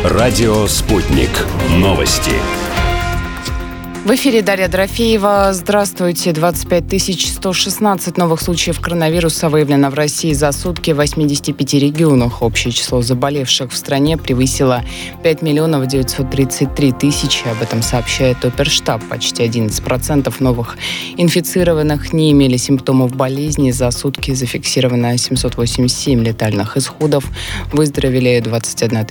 Радио «Спутник». Новости. В эфире Дарья Дорофеева. Здравствуйте. 25 116 новых случаев коронавируса выявлено в России за сутки в 85 регионах. Общее число заболевших в стране превысило 5 933 000. Об этом сообщает Оперштаб. Почти 11% новых инфицированных не имели симптомов болезни. За сутки зафиксировано 787 летальных исходов. Выздоровели 21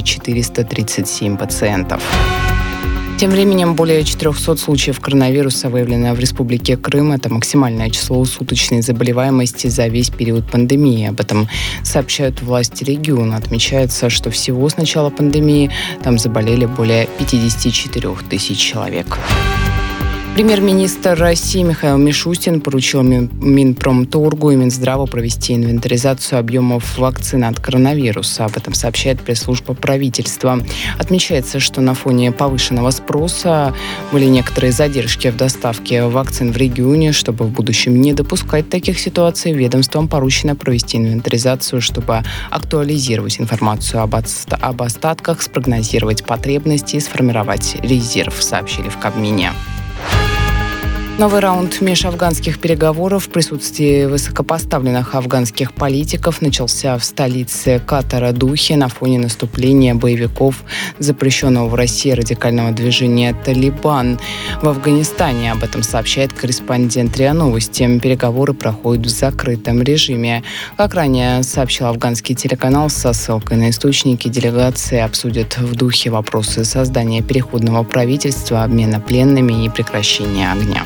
437 пациентов. Тем временем более 400 случаев коронавируса выявлено в Республике Крым. Это максимальное число суточной заболеваемости за весь период пандемии. Об этом сообщают власти региона. Отмечается, что всего с начала пандемии там заболели более 54 000 человек. Премьер-министр России Михаил Мишустин поручил Минпромторгу и Минздраву провести инвентаризацию объемов вакцин от коронавируса. Об этом сообщает пресс-служба правительства. Отмечается, что на фоне повышенного спроса были некоторые задержки в доставке вакцин в регионе. Чтобы в будущем не допускать таких ситуаций, ведомствам поручено провести инвентаризацию, чтобы актуализировать информацию об остатках, спрогнозировать потребности и сформировать резерв, сообщили в Кабмине. Новый раунд межафганских переговоров в присутствии высокопоставленных афганских политиков начался в столице Катара Духе на фоне наступления боевиков запрещенного в России радикального движения «Талибан» в Афганистане. Об этом сообщает корреспондент РИА Новости. Переговоры проходят в закрытом режиме. Как ранее сообщил афганский телеканал со ссылкой на источники, делегации обсудят в Духе вопросы создания переходного правительства, обмена пленными и прекращения огня.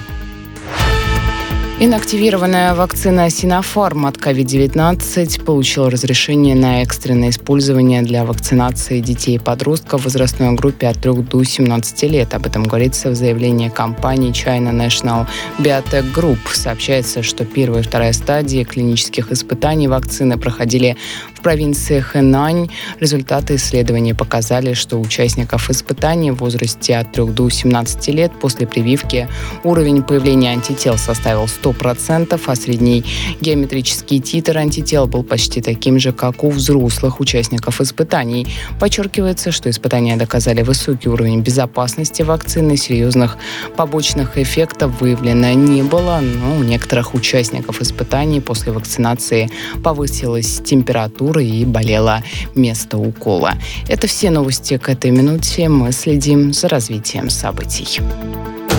Инактивированная вакцина Sinopharm от COVID-19 получила разрешение на экстренное использование для вакцинации детей и подростков в возрастной группе от 3 до 17 лет. Об этом говорится в заявлении компании China National Biotech Group. Сообщается, что первая и вторая стадии клинических испытаний вакцины проходили в провинции Хэнань. Результаты исследований показали, что у участников испытаний в возрасте от 3 до 17 лет после прививки уровень появления антител составил 100%, а средний геометрический титр антител был почти таким же, как у взрослых участников испытаний. Подчеркивается, что испытания доказали высокий уровень безопасности вакцины, серьезных побочных эффектов выявлено не было, но у некоторых участников испытаний после вакцинации повысилась температура и болело место укола. Это все новости к этой минуте. Мы следим за развитием событий.